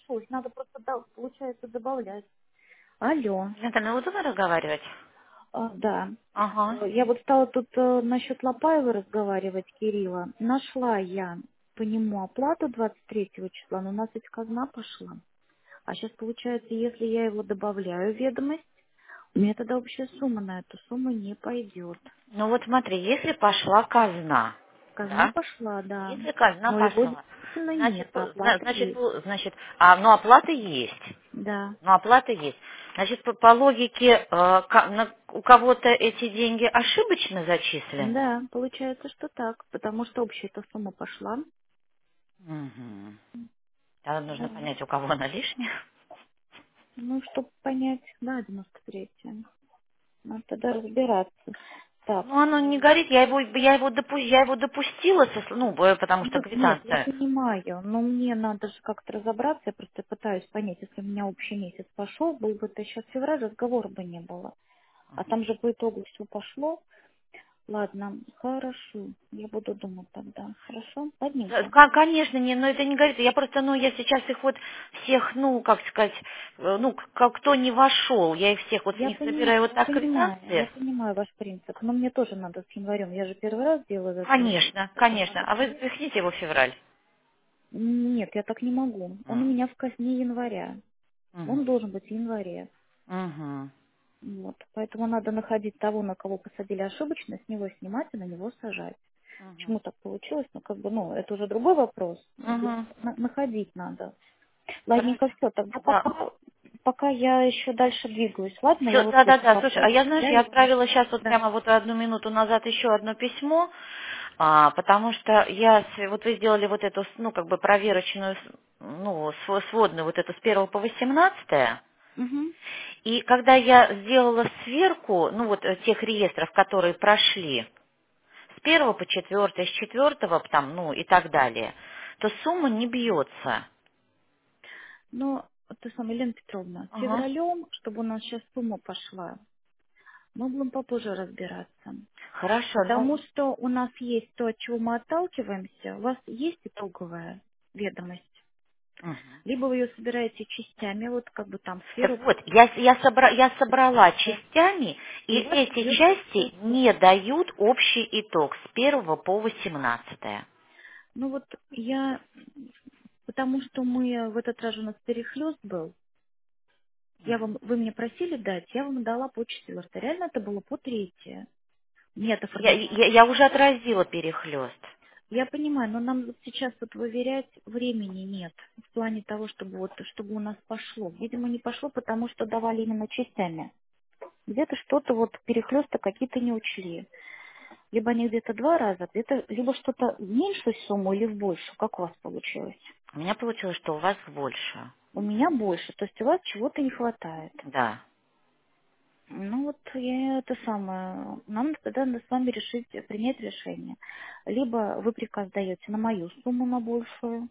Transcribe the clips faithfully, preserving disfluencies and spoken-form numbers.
запишусь. Надо просто, да, получается, добавлять. Алло. Лена, удобно разговаривать? А, да. Ага. Э, Я вот стала тут э, насчет Лопаева разговаривать, Кирилла. Нашла я по нему оплату двадцать третьего числа, но у нас ведь казна пошла. А сейчас получается, если я его добавляю в ведомость, у меня тогда общая сумма на эту сумму не пойдет. Ну вот смотри, если пошла казна, Казна да? пошла, да. Если казна Но его пошла, действительно нет, значит, а по- зна- оплата значит, есть. ну, значит, а, ну оплата есть. Да. Ну оплата есть. Значит, по, по логике, э, ка- на- у кого-то эти деньги ошибочно зачислены? Да, получается, что так, потому что общая-то сумма пошла. Угу. Тогда нужно Да. понять, у кого она лишняя. Ну, чтобы понять, да, девяносто третья. Надо тогда разбираться. Так, Ну, оно не горит, я его, я его, допу- я его допустила, со- ну, б- потому что нет, нет, я квитанция. понимаю, но мне надо же как-то разобраться, я просто пытаюсь понять, если у меня общий месяц пошел, был бы это сейчас февраль, разговора бы не было. А там же по итогу все пошло. Ладно, хорошо, я буду думать тогда. Хорошо? Э, Ладненько. ка- Конечно, не, но это не говорит. Я просто, ну, я сейчас их вот всех, ну, как сказать, э, ну, к- как кто не вошел, я их всех вот с Я них понимаю, собираю вот я так понимаю, я квитанции. понимаю ваш принцип, но мне тоже надо с январем. Я же первый раз делаю этот расчет, Конечно, это конечно. надо А вы проверить. запихните его в февраль. Нет, я так не могу. Он у М, меня в казне января. мгм, Он должен быть в январе. мгм, Вот. Поэтому надо находить того, на кого посадили ошибочно, с него снимать и на него сажать. мгм, Почему так получилось? Ну, как бы, ну, это уже другой вопрос. Здесь мгм. на- находить надо. Хорошо. Ладненько, все. Тогда Да. пока, пока я еще дальше двигаюсь. Ладно, я Все, вот да, да, этим да. Слушай, а попробую. я, знаешь, Я я его... отправила сейчас вот Да. прямо вот одну минуту назад еще одно письмо, а, потому что я, с- вот вы сделали вот эту, с- ну, как бы проверочную, с- ну, св- сводную вот эту с первого по восемнадцатое, Угу. и когда я сделала сверку, ну, вот э, тех реестров, которые прошли, с первого по четвертое, с четвертого, там, ну, и так далее, то сумма не бьется. Но, то самое, Елена Петровна, Ага. февралем, чтобы у нас сейчас сумма пошла, мы будем попозже разбираться. Хорошо, ну, Потому что у нас есть то, от чего мы отталкиваемся. У вас есть итоговая ведомость. мгм. Либо вы ее собираете частями, вот как бы там с Так первого... вот, я, я, собра- я собрала Да. частями, и И у вас эти идет части общая не сумма. дают общий итог с первого по восемнадцатое. Ну вот я, потому что мы в этот раз у нас перехлест был, я вам, вы мне просили дать, я вам дала по четвертое. Реально это было по третье. Нет, Я, формирование. я, я уже отразила перехлест. Я понимаю, но нам вот сейчас вот выверять времени нет. В плане того, чтобы вот, чтобы у нас пошло. Видимо, не пошло, потому что давали именно частями. Где-то что-то вот перехлесты какие-то не учли. Либо они где-то два раза, где-то либо что-то в меньшую сумму или в большую. Как у вас получилось? У меня получилось, что у вас больше. У меня больше, то есть у вас чего-то не хватает. Да. Ну вот я это самое, нам тогда надо с вами решить, принять решение. Либо вы приказ даете на мою сумму, на большую,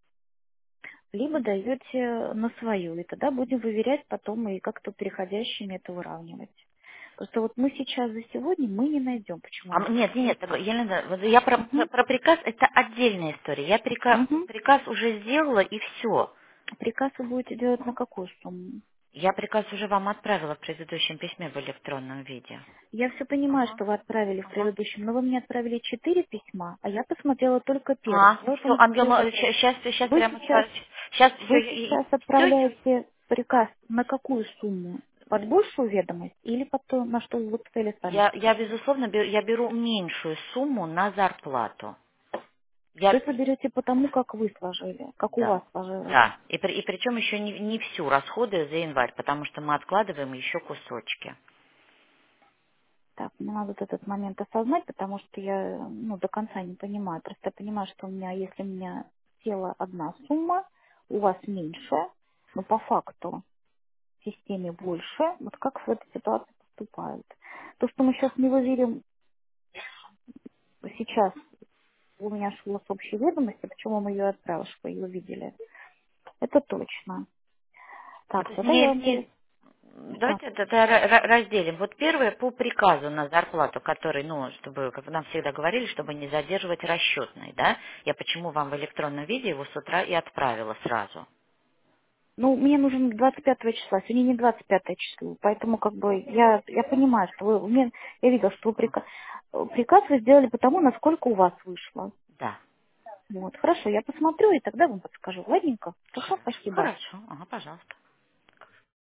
либо даете на свою, и тогда будем выверять потом и как-то переходящими это выравнивать. Просто вот мы сейчас за сегодня мы не найдем, почему А, она м- нет, нет, пошла. нет, так, Елена, вот я про, про- Угу. про приказ, это отдельная история. Я прика- Угу. приказ уже сделала, и все. Приказ вы будете делать на какую сумму? Я приказ уже вам отправила в предыдущем письме в электронном виде. Я все понимаю, Ага. что вы отправили в Ага. предыдущем, но вы мне отправили четыре письма, а я посмотрела только первое. А, Я вот все, вам задаю вопрос. сейчас, сейчас Вы прямо сейчас, сейчас вы все, сейчас все, отправляете приказ на какую сумму? Под большую ведомость или под то, на что вы цели сами я, я сказали? безусловно, бе- я беру меньшую сумму на зарплату. То Я, есть вы берете по тому, как вы сложили, как у да, вас сложилось. да. И, при- и причем еще не, не всю расходы за январь, потому что мы откладываем еще кусочки. Так, мне надо вот этот момент осознать, потому что я ну, до конца не понимаю. Просто я понимаю, что у меня, если у меня села одна сумма, у вас меньше, но по факту в системе больше, вот как в этой ситуации поступают. То, что мы сейчас не выверим сейчас, у меня шло с общей ведомости, почему мы ее отправили, что вы ее видели, это точно. Ну, Так, то есть тогда я не, вам говорю, не- да, давайте это, это ра- ра- разделим. Вот первое по приказу на зарплату, который, ну, чтобы, как нам всегда говорили, чтобы не задерживать расчетный, да? Я почему вам в электронном виде его с утра и отправила сразу. Ну, мне нужен двадцать пятого числа, сегодня не двадцать пятое число, поэтому как бы я, я понимаю, что вы, мне, я видела, что вы приказ, приказ вы сделали по тому, насколько у вас вышло. Да. Вот, хорошо, я посмотрю и тогда вам подскажу. Ладненько? Хорошо, Хорошо. спасибо. Хорошо. Ага, пожалуйста.